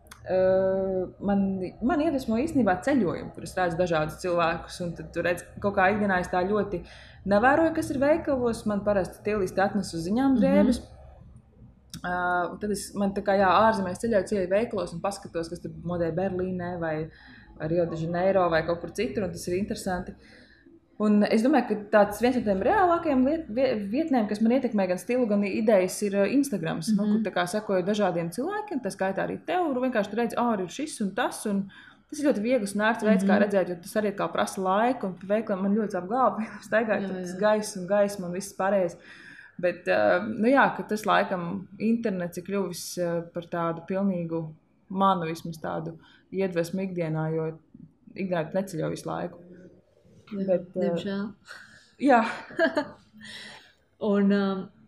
Man iedvesmo īstenībā ceļojumi, kur es redzu dažādus cilvēkus, un tad tu redz, kaut kā ikdienā es tā ļoti nevēroju, kas ir veikalos, man parasti stilisti atnes uz ziņām drēbes. Tad man tā kā ārzemēs ceļoju veikalos un paskatos, kas tur modē Berlīnē vai Rio de Janeiro vai kaut kur citur, un tas ir interesanti. Un es domāju, ka tāds viens no tiem reālākajiem vietnēm, kas man ietekmē gan stilu, gan idejas, ir Instagrams, kur tā kā sekoju dažādiem cilvēkiem, tā skaitā arī tev, vienkārši tu redzi, ir šis un tas, un tas ir ļoti viegls un ērts veids, kā redzēt, jo tas arī kā prasa laiku, un veiklam man ļoti sāp galva, staigāt, tas gaiss un gaisma un viss pārējais. Bet, ka tas laikam internets ir kļuvis par tādu pilnīgu manu vismaz tādu iedvesmu ikdienā, jo ikdienā tu neceļo visu laiku. Bet, diemžēl. Jā. Un,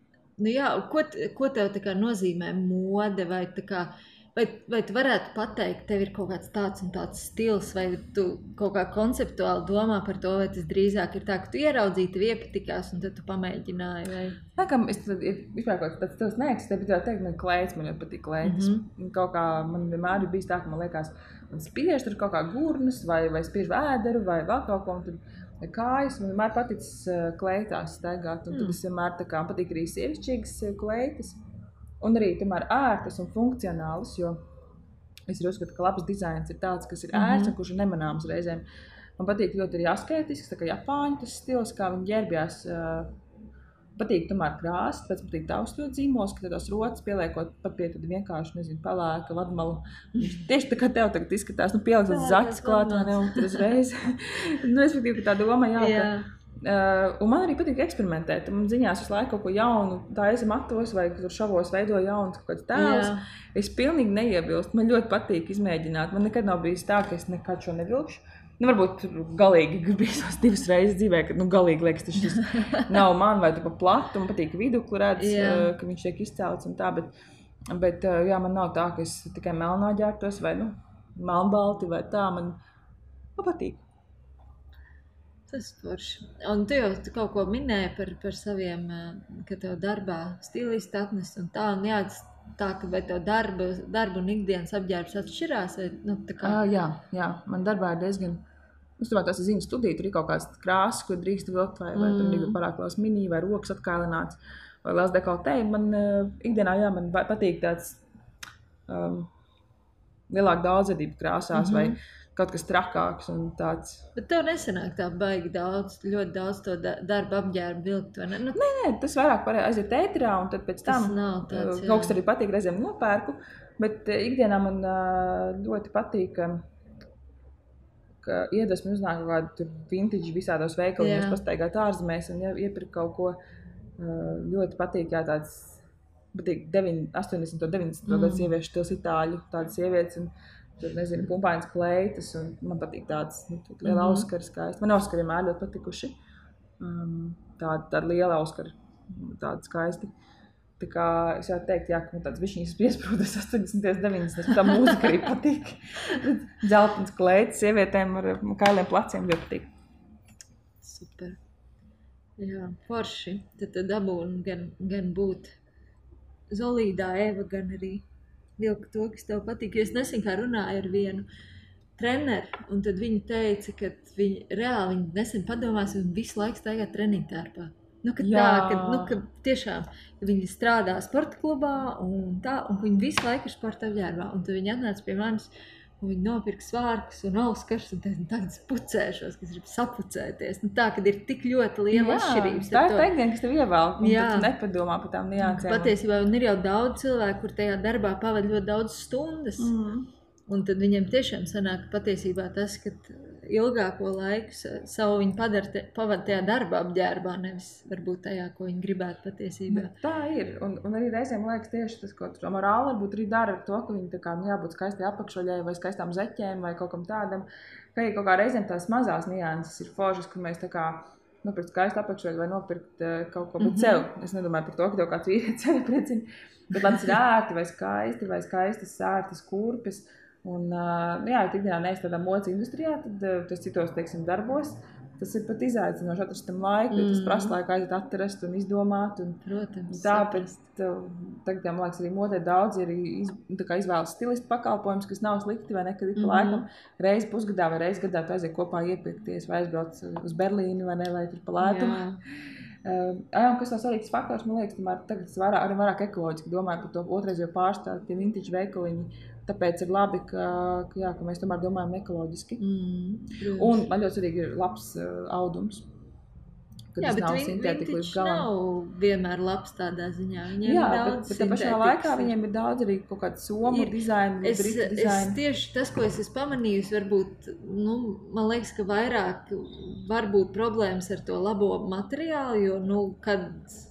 ko tev tā kā nozīmē mode vai tā kā, vai tu varētu pateikt, tev ir kaut kāds tāds un tāds stils, vai tu kaut kā konceptuāli domā par to, vai tas drīzāk ir tā, ka tu ieraudzīji, tev iepatikās un tad tu pamēģināji, vai? Nākam, es vispār kaut tāds stils neeksistē, bet teikt, man klēts, man ļoti patīk klētas. Kaut kā man vienmēr ir bijis tā, ka man liekas, man spiež tur kaut kā gurnas, vai spiež vēderu, vai vēl kaut ko, un tad kājas, man vienmēr paticis klētās staigāt, un tad es vienmēr tā kā patīk arī sievišķīgas klētas. Un arī tomēr ērtas un funkcionālas, jo es arī uzskatu, ka labs dizains ir tāds, kas ir ērts un kurš ir nemanāms reizēm. Man patīk ļoti arī askētisks, tā kā japāņu tas stils, kā viņi ģērbjās. Patīk tomēr krāsas, pēc patīk taustot zīmos, ka tādās rotas pieliekot pat pie tāda vienkārši, nezinu, pelēka, vadmalu. Tieši tā kā tev tagad izskatās, pielikt tāds zaķis klāt, vai ne, un tur uzreiz. Respektīvi, ka tā doma, un man arī patīk eksperimentēt. Man ziņās visu laiku kaut ko jaunu, tā matos vai tur šavos veido jauns kaut kāds tēls. Es pilnīgi neiebilstu. Man ļoti patīk izmēģināt. Man nekad nav bijis tā, ka es nekad šo nevilkšu. Varbūt galīgi bijis tās 2 reizes dzīvē, ka galīgi liekas, tas nav man vai tu pa platu. Man patīk vidukli redz, ka viņš tiek izcēlts un tā, bet man nav tā, ka es tikai melnā ģērbtos vai melnbalti vai tā. Man patīk. Tas forši. Un tu jau kaut ko minēji par saviem, ka tev darbā stilisti atnes un tā, un tā, ka vai tev darba un ikdienas apģērbs atšķirās, vai, tā kā? Jā, man darbā ir diezgan, es domāju, tās ir ziņas studija, tur ir kaut kāds krāsas, ko drīkst vilkt, vai tur ir pārāk liels mini, vai rokas atkailināts, vai liels dekoltē. Man ikdienā, man patīk tāds lielāka daudzveidība krāsās, vai kaut kas trakāks un tāds. Bet tev nesanāk tā baigi ļoti daudz to darba apģērbu vilkt, vai ne? Nē, tas vairāk aiziet ēterā, un tad pēc tam tāds, kaut kas arī patīk, reizēm nopērku, bet ikdienā man ļoti patīk, ka iedvesmi uznāk kaut kādu vintage visādos veikalos, pastaigāt ārzemēs un iepirkt kaut ko. Ļoti patīk, tāds patīk 80. un 90. gadu sieviešu stils itāļu, tādas sievietes, un tur, nezinu, pumpainas kleitas, un man patīk tāds liela auskara skaisti. Man auskari vienmēr ļoti patikuši. Tāda liela auskara tādi skaisti. Tā kā es jau teiktu, jā, ka man tāds bišķiņas piesprūdas 80. 90. Tā mūzika arī patīk. Dzeltens kleitis sievietēm ar kailiem pleciem ļoti patīk. Super. Jā, forši. Tad dabūn gan būt Zolīdā Eva, gan arī vilka to, kas tev patīk. Jo es nesen kā runāju ar vienu treneru, un tad viņa teica, ka viņa nesen padomās un visu laiku staigā treniņu tērpā. Ka tiešām viņi strādā sporta klubā un viņi visu laiku ir sporta apģērbā. Un tad viņi atnāca pie manis un viņi nopirka svārkus un auskars un teica, tagad es pucēšos, kas grib sapucēties. Kad ir tik ļoti liela atšķirības. Tā ir taigdiena, kas tev ievelk, un tu nepadomā par tām niansēm. Patiesībā ir jau daudz cilvēku, kur tajā darbā pavada ļoti daudz stundas. Un tad viņiem tiešām sanāk patiesībā tas, ka ilgāko laiku savu viņi pavada tajā darba apģērbā, nevis varbūt tajā, ko viņi gribētu patiesībā. Tā ir, un arī reizēm liekas tieši tas, ko tu morāli varbūt arī dara ar to, ka viņi tā kā jābūt skaistai apakšoļai vai skaistām zeķēm vai kaut kam tādam, ka arī kaut kā reizēm tās mazās nianses ir foršas, kur mēs tā kā nopirkt skaistu apakšoļu vai nopirkt kaut ko, bet sev. Es nedomāju par to, ka tev kāds vīrietis sevi priecina, bet lai tas ir ērti vai skaistas ērtas kurpes. Un, ja tikdienā neesi tādā modes industrijā, tad tas citos, teiksim, darbos, tas ir pat izaicinoši atrast tam laiku, jo tas prasa laiku aiziet atrast un izdomāt. Protams. Tāpēc tagad, man liekas, arī modē daudz ir izvēles stilistu pakalpojums, kas nav slikti vai nekad ik pa laikam. Reizi pusgadā vai reizi gadā tu aiziet kopā iepirkties vai aizbrauc uz Berlīni vai ne, lai tur pa lētu. Un kas tā svarīgs faktors, man liekas, tomēr tagad es arī vairāk ekoloģiski domāju par to otrreiz pārstāvu, tie vintage veikaliņi. Tāpēc ir labi, ka mēs tomēr domājam ekoloģiski. Un man ļoti svarīgi ir labs audums. Jā, bet vintage nav vienmēr labs tādā ziņā. Jā, bet tā pašā laikā viņiem ir daudz arī kaut kāda somu dizaina, britu dizaina. Tieši tas, ko es pamanījusi, varbūt, man liekas, ka vairāk var būt problēmas ar to labo materiālu, jo, kad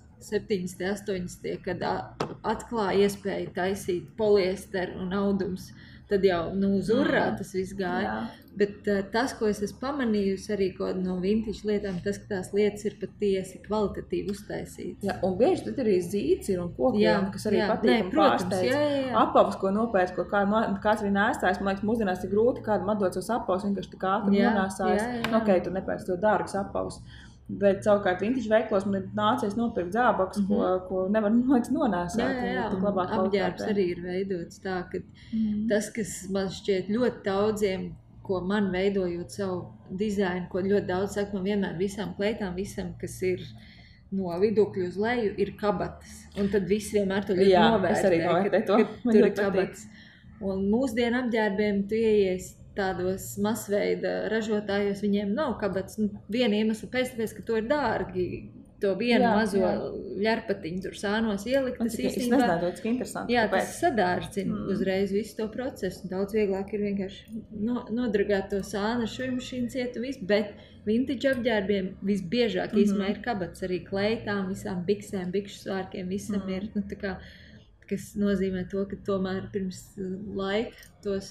70. 80. kad atklāja iespēju taisīt poliesteru un audums, tad jau uz urrā tas viss gāja. Bet tas, ko es esmu pamanījusi arī no vintage lietām, tas, ka tās lietas ir patiesi kvalitatīvi uztaisītas. Jā, un bieži tad arī zīts ir un kokiem, kas arī patīk un pārsteidz. Apavs, ko nopēc, ko kāds arī nēstājis, man liekas, mūsdienās ir grūti kādam atdot savus apavus, vienkārši tā kā ātri nonāsājis. Ok, tu nepēc to dārgus apavus. Bet savukārt vintage veiklos man ir nācies nopirkt zābakus, ko nevar, man liekas, nonēsāt. Jā, apģērbs arī ir veidots tā, ka tas, kas man šķiet ļoti daudziem, ko man veidojot savu dizainu, ko ļoti daudz saka, man vienmēr visām kleitām, visam, kas ir no vidukļu uz leju, ir kabatas. Un tad visi vienmēr to ļoti novērtē. Es arī novērtēju to. Tur ir kabatas. Un mūsdienu apģērbiem tu ieies tādos masveida ražotājos, viņiem nav kabatas. Viena iemesla pēc, tāpēc, ka to ir dārgi. To vienu mazo ļarpatiņu tur sānos ielikt. Tas īstenībā, es nezināju, cik interesanti. Jā, tas sadārdzina uzreiz visu to procesu. Daudz vieglāk ir vienkārši nodragāt to sānu ar šujmašīnu cietu visu, bet vintage apģērbiem visbiežāk īstenībā ir kabats arī kleitām, visām biksēm, bikšu svārkiem, visam ir, tā kā, kas nozīmē to, ka tomēr pirms laika tos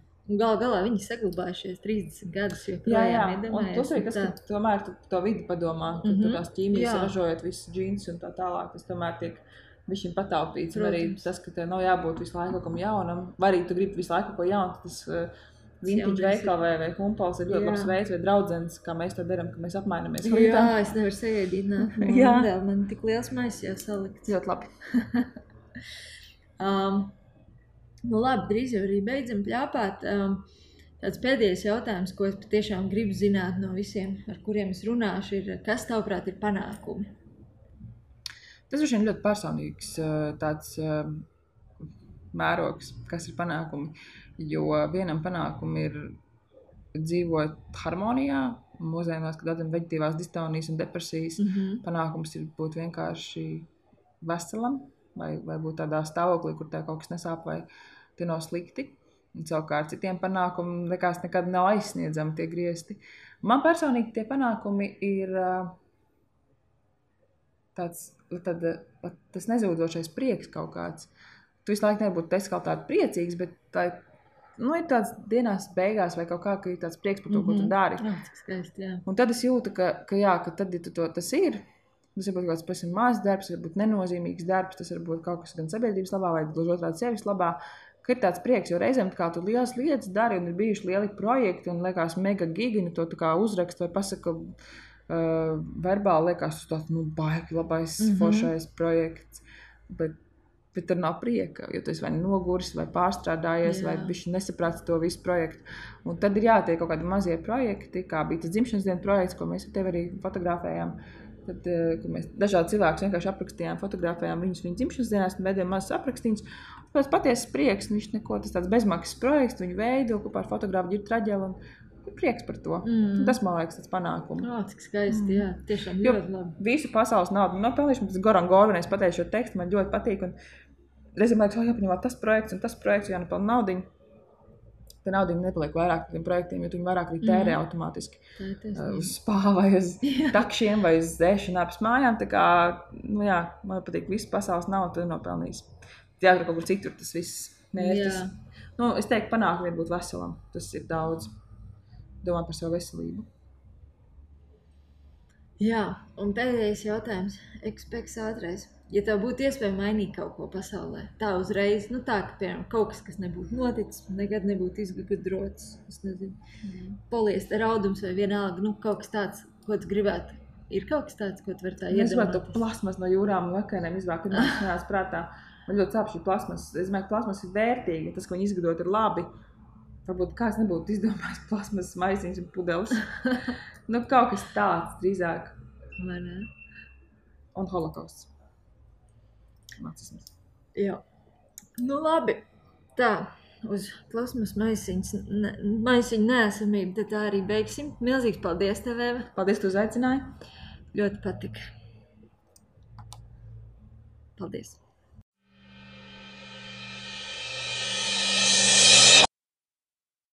galā viņi saglabājušies 30 gadus, jo projām iedomājies. Un tas arī tas, ka tomēr to vidi padomā, ka tur tās ķīmijas ražojot visus džīnus un tā tālāk, tas tomēr tiek višķiņ pataupīts. Un arī tas, ka tev nav jābūt visu laiku kaut kam jaunam, vai arī tu gribi visu laiku kaut ko jaunu, tas vintage veikala vai humpals ir ļoti labs veids vai draudzenes, kā mēs to darām, ka mēs apmainamies. Jā, es nevaru sagaidīt, man tik liels mais jau salikts. Ļoti labi. Labi, drīz jau arī beidzam pļāpāt. Tāds pēdējais jautājums, ko es patiešām gribu zināt no visiem, ar kuriem es runāšu, ir, kas tavuprāt ir panākumi? Tas ir ļoti personīgs tāds mērogs, kas ir panākumi, jo vienam panākumi ir dzīvot harmonijā, mūsdienās, kad daudziem veģetīvās distonijas un depresijas panākums ir būt vienkārši veselam, vai būt tādā stāvoklī, kur tā kaut kas nesāp vai tie nav slikti. Un savukārt citiem panākumi nekad nav aizsniedzami tie griezti. Man personīgi tie panākumi ir tas nezūdošais prieks kaut kāds. Tu visu laiku nebūtu tādu priecīgs, bet tā ir tāds dienās beigās vai kaut kā, ka ir tāds prieks par to, ko tu dari. Skaisti, jā. Un tad es jūtu, ka tad, ja tas ir, Tas var būt kaut kāds pavisam mazs darbs, varbūt nenozīmīgs darbs, tas var būt kaut kas gan sabiedrības labā vai gluži otrādi sevis labā. Ka ir tāds prieks, jo reizēm kā tu lielas lietas dari un ir bijuši lieli projekti un liekas mega gigini, to tā kā uzrakst vai pasaka verbāli, liekas uz tāds, baigi labais, foršais projekts, bet tur nav prieka, jo tu esi vai noguris, vai pārstrādājies, vai bišķi nesaprāts to visu projektu. Un tad ir jātiek kaut kādi mazie projekti, kā bija tas dzimšanas dienu projekts, ko mēs ar tevi arī fotografējām. Tad, kad mēs dažādi cilvēki vienkārši aprakstījām, fotografējām viņu dzimšanas dienās un veidojām mazas aprakstīņas. Pēc patiesas prieks, viņš neko, tas tāds bezmaksas projekts, viņu veido kopā ar fotografu Ģirtu Traģeli un prieks par to. Tas, man liekas, tāds panākums. Cik skaisti, jā, tiešām ļoti labi. Visu pasaules naudu nopelnīšu, man tas Goran Gorvanais pateicu šo tekstu, man ļoti patīk. Un reizēm liekas, jāpaņemā tas projekts, jānopelna naudiņu. Tā naudiņa nepaliek vairāk par tiem projektiem, jo viņi vairāk arī tērē automātiski. Uz spā vai uz takšiem vai uz zēšanu ap mājām. Tā kā, man patīk visu pasaules naudu, tad nopelnīs. Jādara kaut kur citur tas viss mērķis. Es teiktu, panākumi ir būt veselam. Tas ir daudz. Domā par savu veselību. Jā, un pēdējais jautājums. Ekspeks ātrais. Ja tev būtu iespēja mainīt kaut ko pasaulē, tā uzreiz, tā, ka, piemēram, kaut kas nebūtu noticis, nekad nebūtu izgudrots, es nezinu, poliesta raudums vai vienalga, kaut kas tāds, ko tu gribētu. Ir kaut kas tāds, ko tu vari tā iedomāties? Es gribētu to plasmas no jūrām un vakainēm izvākt, kad man snās prātā. Man ļoti sāp šī plasmas. Es domāju, ka plasmas ir vērtīga, tas, ko viņi izgudrot, ir labi. Varbūt kāds nebūtu izdomājis plasmas maisiņas un pudeles. Kaut kas tāds drīzāk. Vai ne? Un holokausts. Nacisms. Jā. Labi. Tā, uz plasmas maisiņu neesamību, tad tā arī beigsim. Milzīgs paldies tev, Eva. Paldies, tu uzaicināji. Ļoti patika. Paldies.